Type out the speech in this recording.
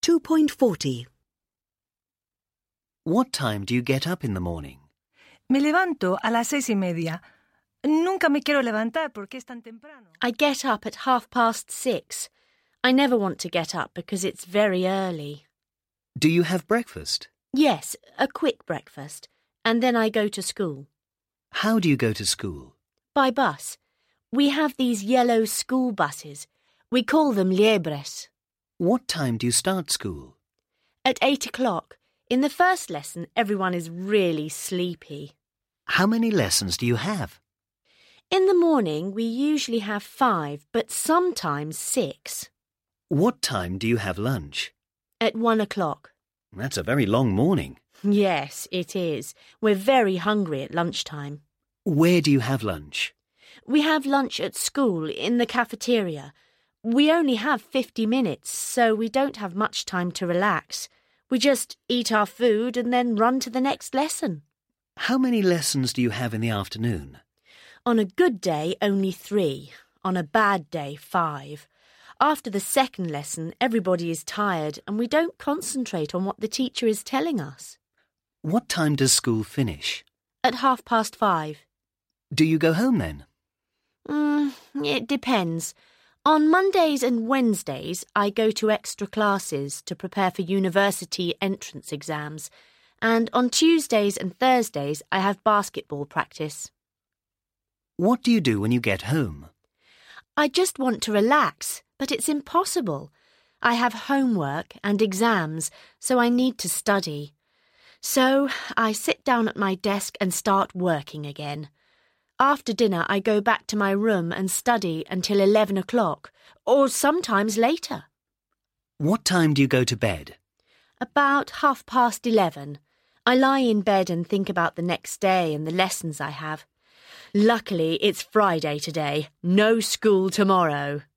2.40. What time do you get up in the morning? Me levanto a las 6:30. Nunca me quiero levantar porque es tan temprano. I get up at 6:30. I never want to get up because it's very early. Do you have breakfast? Yes, a quick breakfast. And then I go to school. How do you go to school? By bus. We have these yellow school buses. We call them liebres. What time do you start school? At 8 o'clock. In the first lesson, everyone is really sleepy. How many lessons do you have? In the morning, we usually have 5, but sometimes 6. What time do you have lunch? At 1 o'clock. That's a very long morning. Yes, it is. We're very hungry at lunchtime. Where do you have lunch? We have lunch at school, in the cafeteria. We only have 50 minutes, so we don't have much time to relax. We just eat our food and then run to the next lesson. How many lessons do you have in the afternoon? On a good day, only 3. On a bad day, 5. After the second lesson, everybody is tired and we don't concentrate on what the teacher is telling us. What time does school finish? At 5:30. Do you go home then? It depends. On Mondays and Wednesdays, I go to extra classes to prepare for university entrance exams. And on Tuesdays and Thursdays, I have basketball practice. What do you do when you get home? I just want to relax, but it's impossible. I have homework and exams, so I need to study. So I sit down at my desk and start working again. After dinner, I go back to my room and study until 11 o'clock, or sometimes later. What time do you go to bed? About 11:30. I lie in bed and think about the next day and the lessons I have. Luckily, it's Friday today. No school tomorrow.